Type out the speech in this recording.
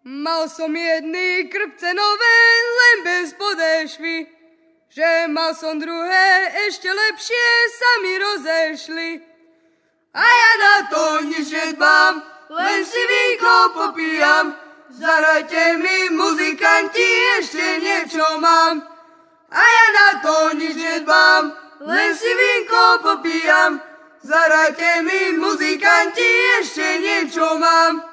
Mal som jedny krpce nové, len bez podešvy, že mal som druhé, ešte lepšie sa mi rozešli. A ja na to nič nedbám, len si vínko popíjam, zahrajte mi muzikanti, ešte niečo mám. A ja na to nič nedbám, len si vínko popíjam, zahrajte mi muzikanti, ešte niečo mám.